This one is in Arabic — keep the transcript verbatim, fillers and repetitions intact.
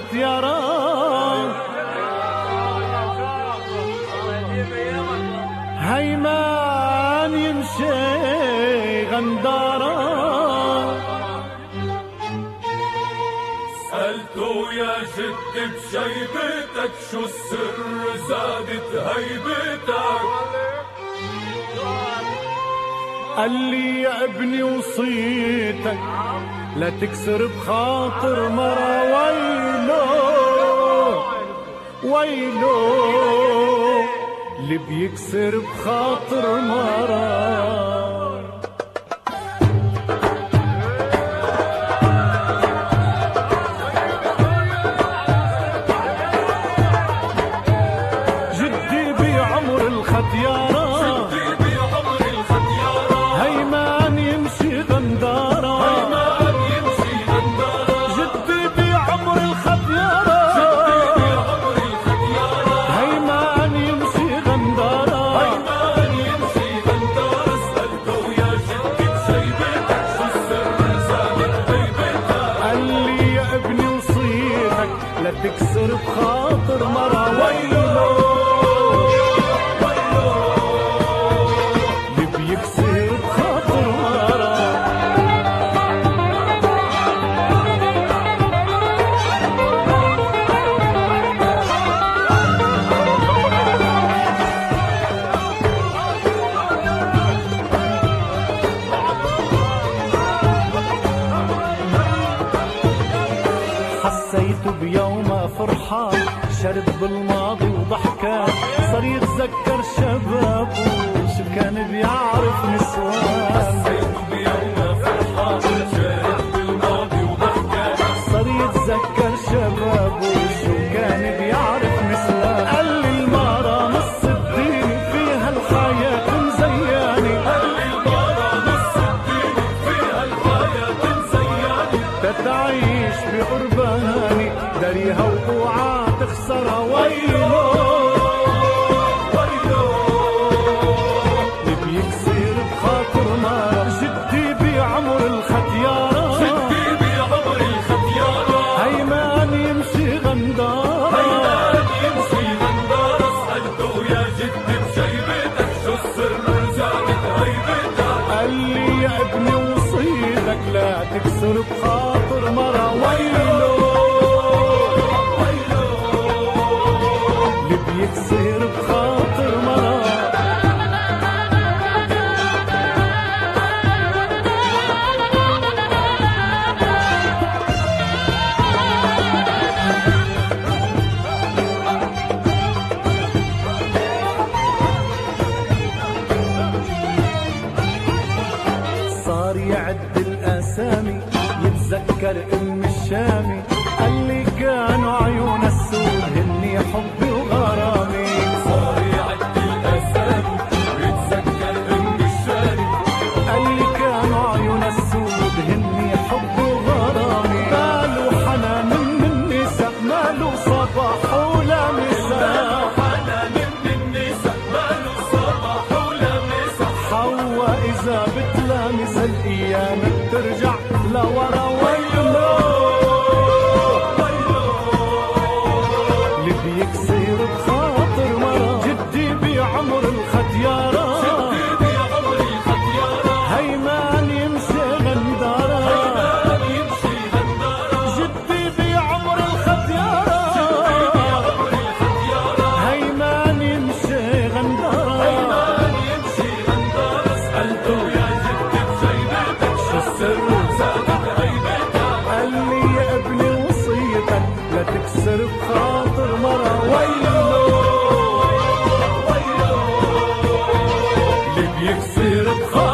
الختيارة هيمان يمشي غندارة. سألته يا جد بشيبتك شو السر زادت هيبتك؟ قال لي يا ابني وصيتك لا تكسر بخاطر مرة. ويلو ويلو اللي بيكسر بخاطر مرة. جدي بعمر الختيارة هيمان يمشي غندارة. جدي بعمر الختيارة هيمان يمشي غندارة. سألته يا جدي بشيبتك شو السر زادت هيبتك؟ قال لي يا ابني وصيتك لا تكسر بخاطر مرة. ويلو حسيت بيوم فرحان شرد بالماضي وضحكان. صار يتذكر شبابه شو كان بيعرف نسوان. حسيت بيوم فرحان شرد بالماضي وضحكان. صار يتذكر شبابه شو كان بيعرف نسوان. قال لي المارة نص الدين فيها الحياة مزيانة. قال لي المارة نص الدين فيها الحياة مزيانة. تتعيش بقرباني داريها وقوعة تخسرها. ويلو ويلو اللي بيكسر بخاطر مرة. جدي بعمر الختيارة جدي بعمر الختيارة هيمان يمشي غندارة. هيمان يمشي غندارة. سألته يا جدي بشيبتك شو السر زادت هيبتك؟ قال لي يا ابني وصيتك لا تكسر بخاطر مرة. ويلو اللي بيكسر بخاطر مرة. صار يعد الأسامي يتذكر أم الشامي. قال لي كانوا عيون السود هني حبي وغرامي. صار يعد الأسامي ويتذكر أم الشامي. قال لي كانوا عيون السود هني حبي وغرامي. ماله حنان من النساء ماله صباح ولا مساء. حنان من النساء ماله صباح ولا مساء. حوا إذا بتلامس الأيام بترجع لورا. ويلو اللي بيكسر بخاطر مرة. جدي بعمر الختيارة جدي بعمر الختيارة هيمان يمشي غندارة. هيمان يمشي غندارة. جدي بعمر الختيارة بعمر الختيارة هيمان يمشي غندارة. هيمان يمشي غندارة. سألته يا جدي بشيبتك شو السر زادت هيبتك؟ قال لي يا ابني وصيتك لا تكسر بخاطر مرة. ويلو ويلو اللي بيكسر بخاطر